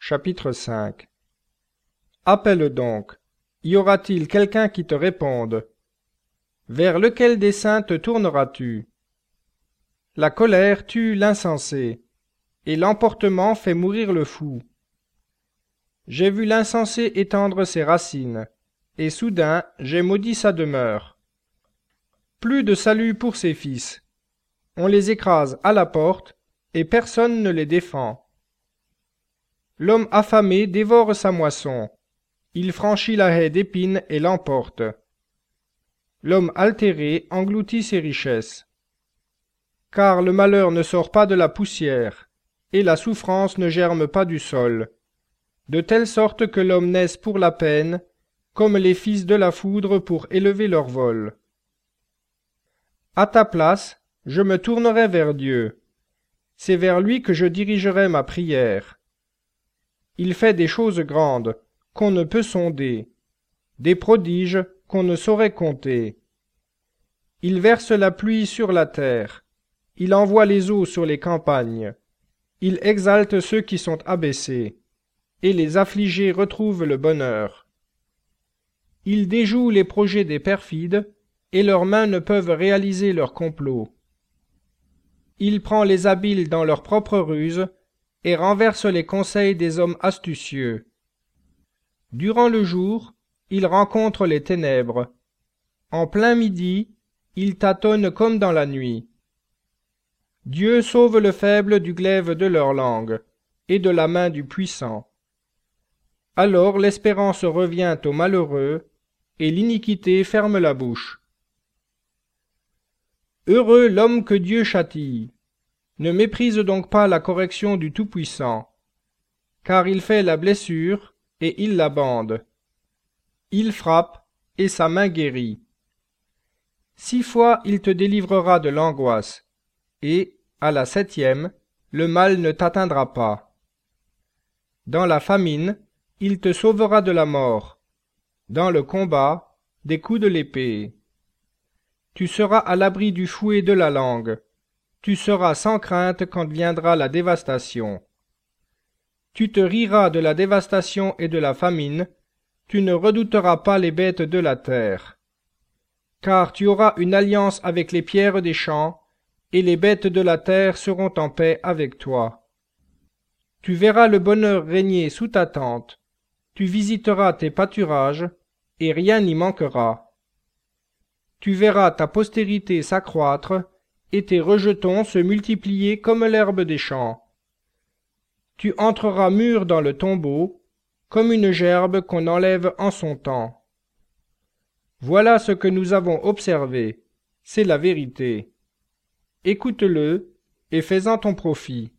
Chapitre 5. Appelle donc. Y aura-t-il quelqu'un qui te réponde? Vers lequel des saints te tourneras-tu? La colère tue l'insensé, et l'emportement fait mourir le fou. J'ai vu l'insensé étendre ses racines, et soudain j'ai maudit sa demeure. Plus de salut pour ses fils. On les écrase à la porte, et personne ne les défend. L'homme affamé dévore sa moisson. Il franchit la haie d'épines et l'emporte. L'homme altéré engloutit ses richesses. Car le malheur ne sort pas de la poussière, et la souffrance ne germe pas du sol, de telle sorte que l'homme naisse pour la peine, comme les fils de la foudre pour élever leur vol. À ta place, je me tournerai vers Dieu. C'est vers lui que je dirigerai ma prière. Il fait des choses grandes, qu'on ne peut sonder, des prodiges qu'on ne saurait compter. Il verse la pluie sur la terre, il envoie les eaux sur les campagnes, il exalte ceux qui sont abaissés, et les affligés retrouvent le bonheur. Il déjoue les projets des perfides, et leurs mains ne peuvent réaliser leurs complots. Il prend les habiles dans leurs propres ruses, et renverse les conseils des hommes astucieux. Durant le jour, il rencontre les ténèbres. En plein midi, il tâtonne comme dans la nuit. Dieu sauve le faible du glaive de leur langue, et de la main du puissant. Alors l'espérance revient aux malheureux, et l'iniquité ferme la bouche. Heureux l'homme que Dieu châtie. Ne méprise donc pas la correction du Tout-Puissant, car il fait la blessure, et il la bande. Il frappe, et sa main guérit. 6 fois il te délivrera de l'angoisse, et, à la 7e, le mal ne t'atteindra pas. Dans la famine, il te sauvera de la mort. Dans le combat, des coups de l'épée. Tu seras à l'abri du fouet de la langue. Tu seras sans crainte quand viendra la dévastation. Tu te riras de la dévastation et de la famine, tu ne redouteras pas les bêtes de la terre. Car tu auras une alliance avec les pierres des champs, et les bêtes de la terre seront en paix avec toi. Tu verras le bonheur régner sous ta tente, tu visiteras tes pâturages, et rien n'y manquera. Tu verras ta postérité s'accroître, et tes rejetons se multiplier comme l'herbe des champs. Tu entreras mûr dans le tombeau, comme une gerbe qu'on enlève en son temps. Voilà ce que nous avons observé, c'est la vérité. Écoute-le, et fais-en ton profit.